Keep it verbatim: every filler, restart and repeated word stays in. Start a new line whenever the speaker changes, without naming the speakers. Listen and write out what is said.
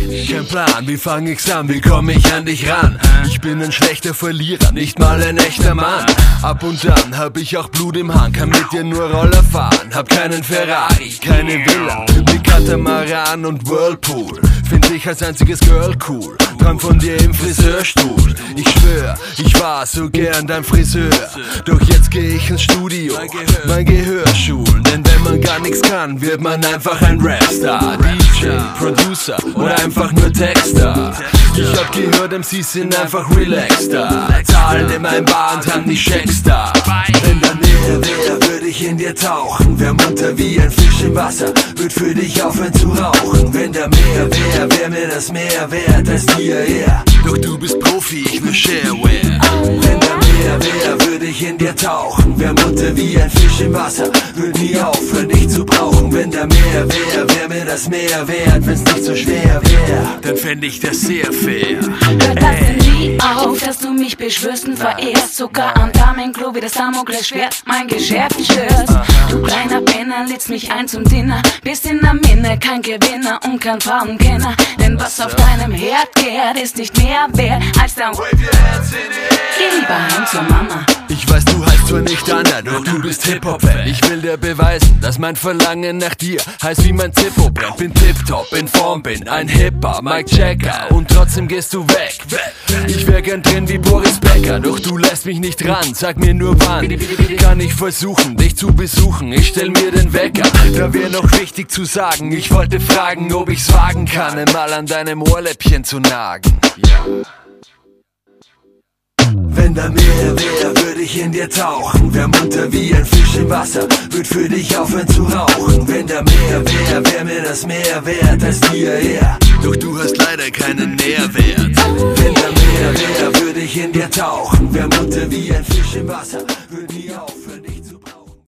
Kein Plan, wie fang ich's an, wie komm ich an dich ran? Ich bin ein schlechter Verlierer, nicht mal ein echter Mann. Ab und an hab ich auch Blut im Hang, kann mit dir nur Roller fahren. Hab keinen Ferrari, keine Villa, mit Katamaran und Whirlpool. Find dich als einziges Girl cool, träum von dir im Friseurstuhl. Ich schwör, ich war so gern dein Friseur, doch jetzt geh ich ins Studio, mein Gehör schulen. Denn wenn man gar nichts kann, wird man einfach ein Rapstar, D J, Producer oder einfach nur Texter. Ich hab gehört, M Cs sind einfach relaxed da, zahlen in meinem Bar und haben die Schecks da. Wenn da Meer wär, würd ich in dir tauchen, wär munter wie ein Fisch im Wasser, würd für dich aufhören zu rauchen. Wenn da Meer wär, wär mir das mehr wert als dir, yeah. Doch du bist Profi, ich nur Shareware. Wenn da Meer wär, würd ich in dir tauchen, wär munter wie ein Fisch im Wasser, würd nie aufhören dich zu brauchen. Wenn da Meer wär, wär mir das mehr wert, wenn's nicht so schwer wär, dann fänd ich das sehr fair.
Hört das denn nie auf, dass du mich beschwörst und verehrst? Sogar am Damenklo wie das Damoklesschwert mein Geschäft störst. Du kleiner Penner, lädst mich ein zum Dinner, bist in der Minne, kein Gewinner und kein Frauenkenner. Denn was auf deinem Herd gärt, ist nicht mehr wert als dein Wave your hands in the air. Geh lieber heim zur Mama.
Ich weiß, du heißt zwar nicht Anna, doch du bist Hip-Hop-Fan. Ich will dir beweisen, dass mein Verlangen nach dir heißt wie mein Zippo brennt. Bin tipptopp, in Form, bin ein Hipper, Mike Checker und trotzdem gehst du weg. Ich wär gern drin wie Boris Becker, doch du lässt mich nicht ran, sag mir nur wann. Kann ich versuchen, dich zu besuchen, ich stell mir den Wecker. Da wär noch wichtig zu sagen, ich wollte fragen, ob ich's wagen kann, mal an deinem Ohrläppchen zu nagen. Wenn da Meer wär, würd ich in dir tauchen, wär munter wie ein Fisch im Wasser, würd für dich aufhören zu rauchen. Wenn da Meer wär, wär mir das mehr wert als dir, yeah. Doch du hast leider keinen Nährwert. Wenn da Meer wär, würd ich in dir tauchen, wär munter wie ein Fisch im Wasser, würd nie aufhören dich